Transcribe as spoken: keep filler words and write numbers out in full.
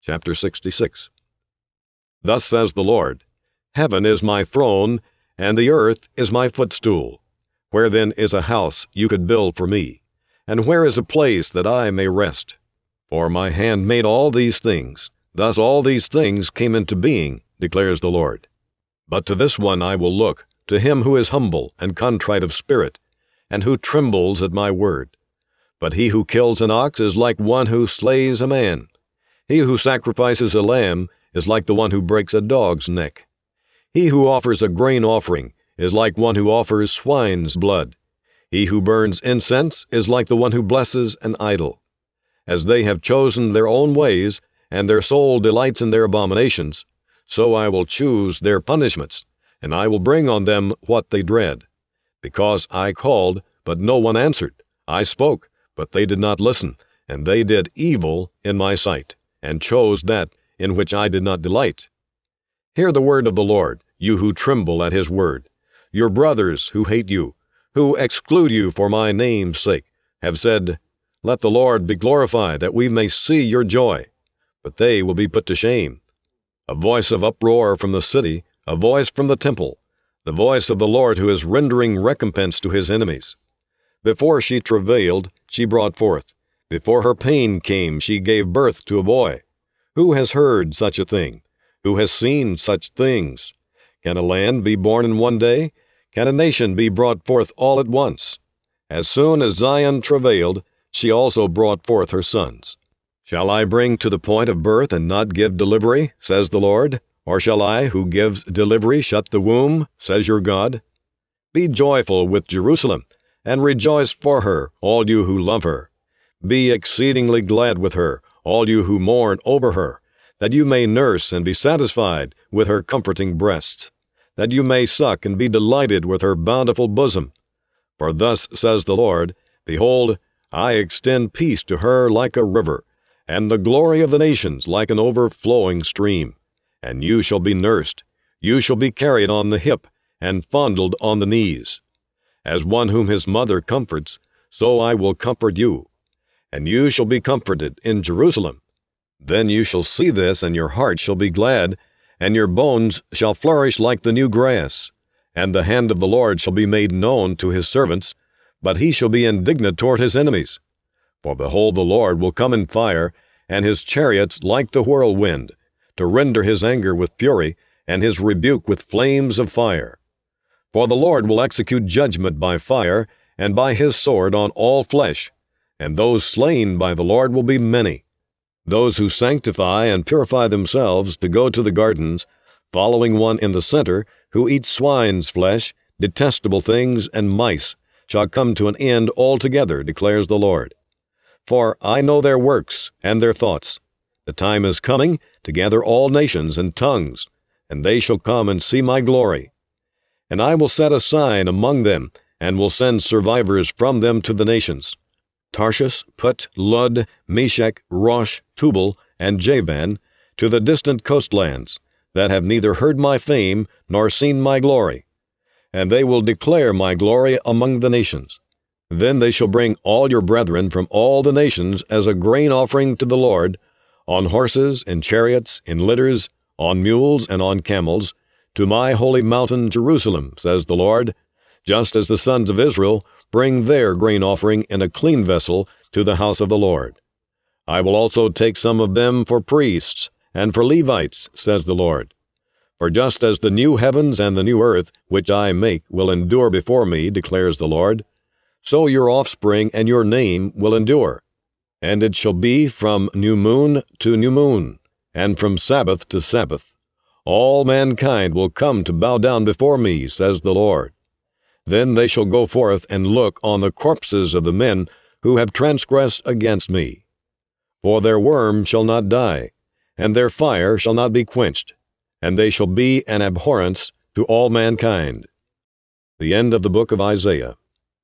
Chapter sixty-six. Thus says the Lord, Heaven is my throne, and the earth is my footstool. Where then is a house you could build for me? And where is a place that I may rest? For my hand made all these things. Thus all these things came into being, declares the Lord. But to this one I will look, to him who is humble and contrite of spirit, and who trembles at my word. But he who kills an ox is like one who slays a man. He who sacrifices a lamb is like the one who breaks a dog's neck. He who offers a grain offering is like one who offers swine's blood. He who burns incense is like the one who blesses an idol. As they have chosen their own ways, and their soul delights in their abominations, so I will choose their punishments, and I will bring on them what they dread. Because I called, but no one answered. I spoke, but they did not listen, and they did evil in my sight, and chose that in which I did not delight. Hear the word of the Lord, you who tremble at his word. Your brothers who hate you, who exclude you for my name's sake, have said, Let the Lord be glorified, that we may see your joy. But they will be put to shame. A voice of uproar from the city, a voice from the temple, the voice of the Lord who is rendering recompense to his enemies. Before she travailed, she brought forth. Before her pain came, she gave birth to a boy. Who has heard such a thing? Who has seen such things? Can a land be born in one day? Can a nation be brought forth all at once? As soon as Zion travailed, she also brought forth her sons. Shall I bring to the point of birth and not give delivery, says the Lord? Or shall I, who gives delivery, shut the womb, says your God? Be joyful with Jerusalem, and rejoice for her, all you who love her. Be exceedingly glad with her, all you who mourn over her, that you may nurse and be satisfied with her comforting breasts, that you may suck and be delighted with her bountiful bosom. For thus says the Lord, Behold, I extend peace to her like a river, and the glory of the nations like an overflowing stream. And you shall be nursed, you shall be carried on the hip, and fondled on the knees. As one whom his mother comforts, so I will comfort you. And you shall be comforted in Jerusalem. Then you shall see this, and your heart shall be glad, and your bones shall flourish like the new grass. And the hand of the Lord shall be made known to his servants, but he shall be indignant toward his enemies. For behold, the Lord will come in fire, and his chariots like the whirlwind, to render his anger with fury, and his rebuke with flames of fire. For the Lord will execute judgment by fire, and by his sword on all flesh, and those slain by the Lord will be many. Those who sanctify and purify themselves to go to the gardens, following one in the center, who eats swine's flesh, detestable things, and mice, shall come to an end altogether, declares the Lord. For I know their works and their thoughts. The time is coming to gather all nations and tongues, and they shall come and see my glory. And I will set a sign among them, and will send survivors from them to the nations. Tarshish, Put, Lud, Meshech, Rosh, Tubal, and Javan, to the distant coastlands, that have neither heard my fame nor seen my glory. And they will declare my glory among the nations. Then they shall bring all your brethren from all the nations as a grain offering to the Lord, on horses, in chariots, in litters, on mules, and on camels, to my holy mountain Jerusalem, says the Lord, just as the sons of Israel bring their grain offering in a clean vessel to the house of the Lord. I will also take some of them for priests and for Levites, says the Lord. For just as the new heavens and the new earth, which I make, will endure before me, declares the Lord, so your offspring and your name will endure. And it shall be from new moon to new moon, and from Sabbath to Sabbath. All mankind will come to bow down before me, says the Lord. Then they shall go forth and look on the corpses of the men who have transgressed against me. For their worm shall not die, and their fire shall not be quenched, and they shall be an abhorrence to all mankind. The end of the book of Isaiah.